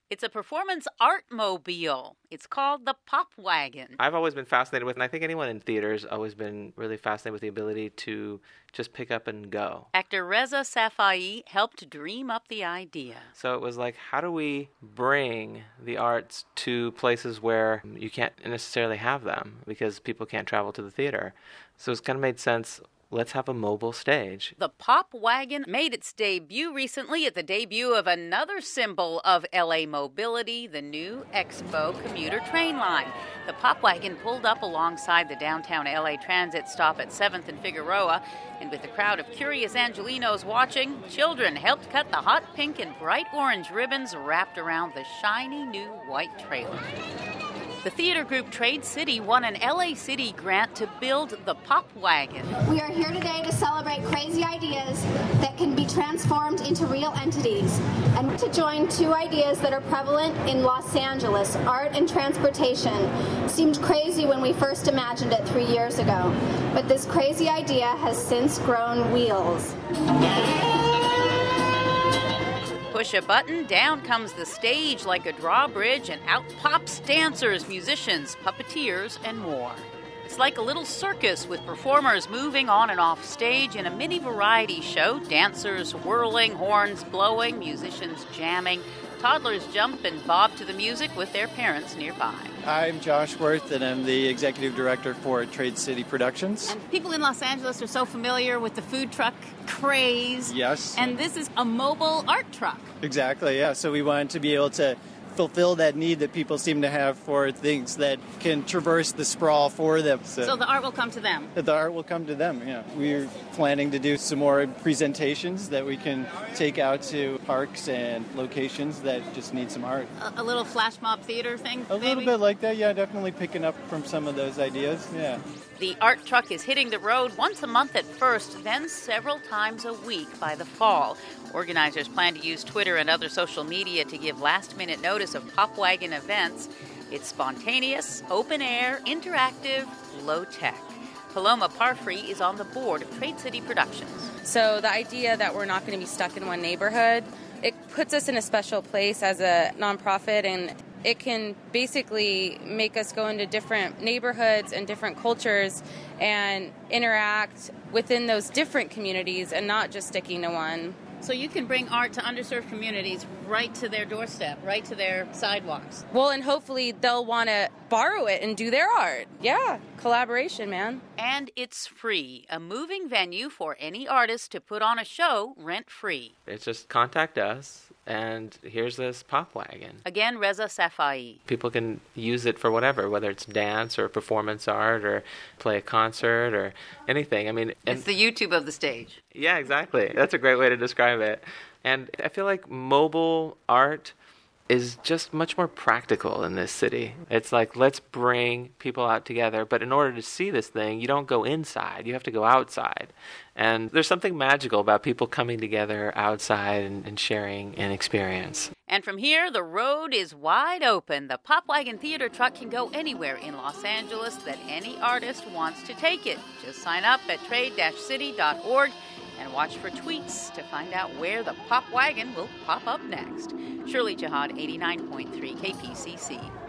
It's a performance art mobile. It's called the Pop Wagon. I've always been fascinated with, and I think anyone in theater has always been really fascinated with the ability to just pick up and go. Actor Reza Safai helped dream up the idea. So it was like, how do we bring the arts to places where you can't necessarily have them because people can't travel to the theater? So it's kind of made sense. Let's have a mobile stage. The Pop Wagon made its debut recently at the debut of another symbol of LA mobility, the new Expo commuter train line. The Pop Wagon pulled up alongside the downtown LA Transit stop at 7th and Figueroa, and with a crowd of curious Angelinos watching, children helped cut the hot pink and bright orange ribbons wrapped around the shiny new white trailer. The theater group Trade City won an LA City grant to build the Pop Wagon. We are here today to celebrate crazy ideas that can be transformed into real entities, and to join two ideas that are prevalent in Los Angeles, art and transportation. Seemed crazy when we first imagined it 3 years ago, but this crazy idea has since grown wheels. Push a button, down comes the stage like a drawbridge, and out pops dancers, musicians, puppeteers, and more. It's like a little circus with performers moving on and off stage in a mini variety show, dancers whirling, horns blowing, musicians jamming. Toddlers jump and bob to the music with their parents nearby. I'm Josh Worth, and I'm the executive director for Trade City Productions. And people in Los Angeles are so familiar with the food truck craze. Yes. And this is a mobile art truck. Exactly, yeah. So we wanted to be able to fulfill that need that people seem to have for things that can traverse the sprawl for them. So the art will come to them? The art will come to them, yeah. We're planning to do some more presentations that we can take out to parks and locations that just need some art. A little flash mob theater thing, A little bit like that, yeah, definitely picking up from some of those ideas, yeah. The art truck is hitting the road once a month at first, then several times a week by the fall. Organizers plan to use Twitter and other social media to give last-minute notice of Pop Wagon events. It's spontaneous, open-air, interactive, low-tech. Paloma Parfrey is on the board of Trade City Productions. So the idea that we're not going to be stuck in one neighborhood, it puts us in a special place as a nonprofit, and it can basically make us go into different neighborhoods and different cultures and interact within those different communities and not just sticking to one. So you can bring art to underserved communities right to their doorstep, right to their sidewalks. Well, and hopefully they'll want to borrow it and do their art. Yeah, collaboration, man. And it's free, a moving venue for any artist to put on a show rent-free. It's just contact us, and here's this Pop Wagon. Again, Reza Safai. People can use it for whatever, whether it's dance or performance art or play a concert or anything. I mean, it's the YouTube of the stage. Yeah, exactly. That's a great way to describe it. And I feel like mobile art is just much more practical in this city. It's like, let's bring people out together. But in order to see this thing, you don't go inside. You have to go outside. And there's something magical about people coming together outside and sharing an experience. And from here, the road is wide open. The Pop Wagon Theater Truck can go anywhere in Los Angeles that any artist wants to take it. Just sign up at trade-city.org and watch for tweets to find out where the Pop Wagon will pop up next. Shirley Jihad, 89.3 KPCC.